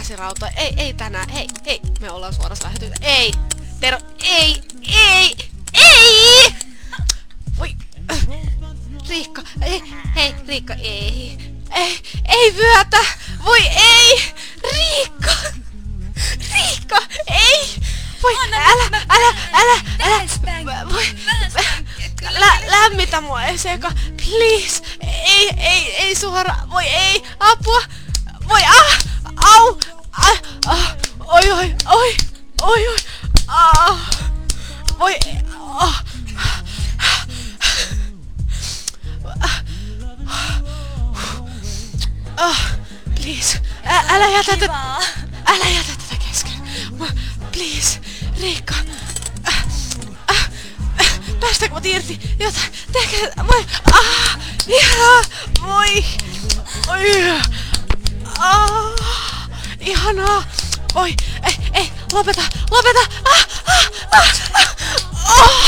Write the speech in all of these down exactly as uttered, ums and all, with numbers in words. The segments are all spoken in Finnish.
käsirautoja. Ei, ei tänään. Hei, hei. Me ollaan suorassa lähetyksessä. Ei. Tero, ei, ei, ei! Voi. Riikka, ei, hei, Riikka, ei. Ei, ei vyötä. Voi ei. Riikka. Riikka, ei. Voi, älä, älä, älä, älä. Voi. Lä, lämmitä mua, ei seka. Please. Ei, ei, ei suora. Voi ei. Apua. Voi, ah. Au. Ah, ah. Oi, oi, oi. Oi, oi. Ah. Voi. Ah. Ah. Please. Ä, älä jätä tätä. Älä jätä tätä kesken. Please. Riikka. Äh, äh, äh, päästäänkö mut irti? Jotain. Tehkää. Voi. Ah. Ihanaa. Voi. Oi. Ah. Ihanaa. Voi. Ei. Ei. Lopeta. Lopeta. Ah. Ah. Ah. Ah. Oh.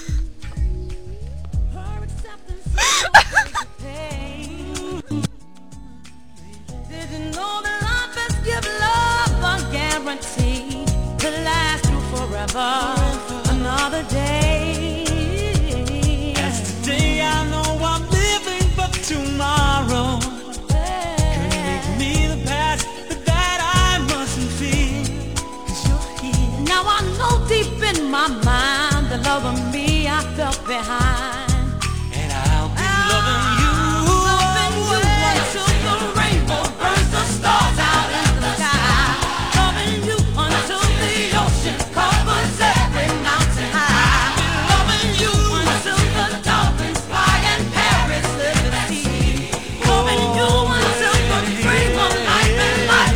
To last through forever, another day. As today I know I'm living for tomorrow. Could make me the past, but that I mustn't feel. 'Cause you're here. Now I know deep in my mind the love of me I felt behind.